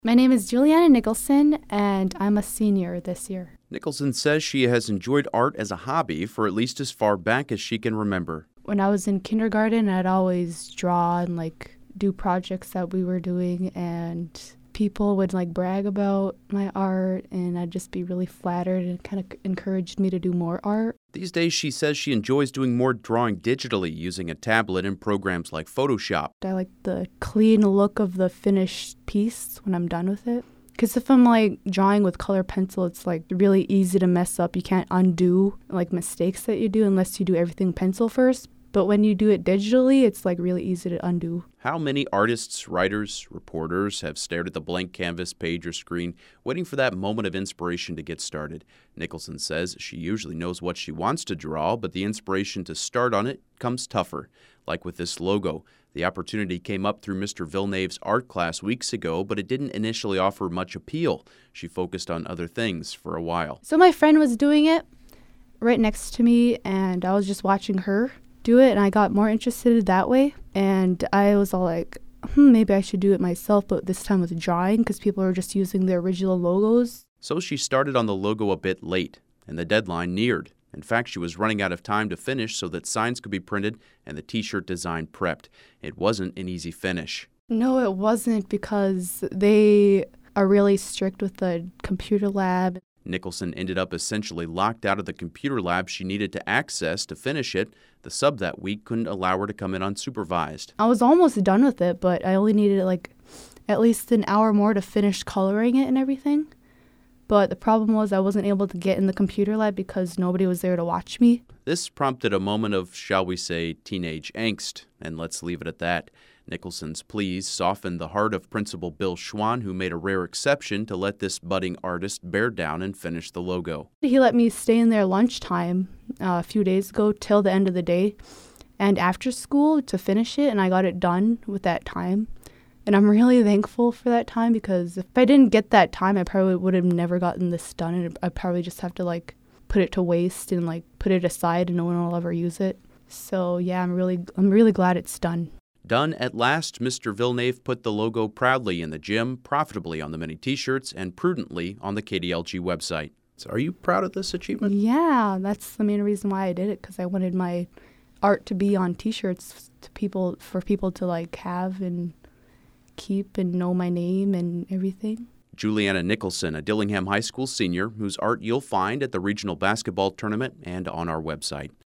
My name is Juliana Nicholson, and I'm a senior this year. Nicholson says she has enjoyed art as a hobby for at least as far back as she can remember. When I was in kindergarten, I'd always draw and do projects that we were doing, and people would brag about my art, and I'd just be really flattered, and it kind of encouraged me to do more art. These days, she says she enjoys doing more drawing digitally using a tablet and programs like Photoshop. I like the clean look of the finished piece when I'm done with it. Because if I'm drawing with color pencil, it's really easy to mess up. You can't undo mistakes that you do unless you do everything pencil first. But when you do it digitally, it's really easy to undo. How many artists, writers, reporters have stared at the blank canvas, page, or screen, waiting for that moment of inspiration to get started? Nicholson says she usually knows what she wants to draw, but the inspiration to start on it comes tougher. Like with this logo. The opportunity came up through Mr. Villeneuve's art class weeks ago, but it didn't initially offer much appeal. She focused on other things for a while. So my friend was doing it right next to me, and I was just watching her do it, and I got more interested that way. And I was all like, maybe I should do it myself, but this time with drawing, because people are just using the original logos. So she started on the logo a bit late, and the deadline neared. In fact, she was running out of time to finish so that signs could be printed and the t-shirt design prepped. It wasn't an easy finish. No, it wasn't, because they are really strict with the computer lab. Nicholson ended up essentially locked out of the computer lab she needed to access to finish it. The sub that week couldn't allow her to come in unsupervised. I was almost done with it, but I only needed at least an hour more to finish coloring it and everything. But the problem was I wasn't able to get in the computer lab because nobody was there to watch me. This prompted a moment of, shall we say, teenage angst, and let's leave it at that. Nicholson's pleas softened the heart of Principal Bill Schwan, who made a rare exception to let this budding artist bear down and finish the logo. He let me stay in there lunchtime a few days ago till the end of the day and after school to finish it, and I got it done with that time. And I'm really thankful for that time, because if I didn't get that time, I probably would have never gotten this done, and I'd probably just have to put it to waste and put it aside, and no one will ever use it. So yeah, I'm really glad it's done. Done at last, Mr. Villeneuve put the logo proudly in the gym, profitably on the many t-shirts, and prudently on the KDLG website. So are you proud of this achievement? Yeah, that's the main reason why I did it, because I wanted my art to be on t-shirts for people to have and keep and know my name and everything. Juliana Nicholson, a Dillingham High School senior, whose art you'll find at the regional basketball tournament and on our website.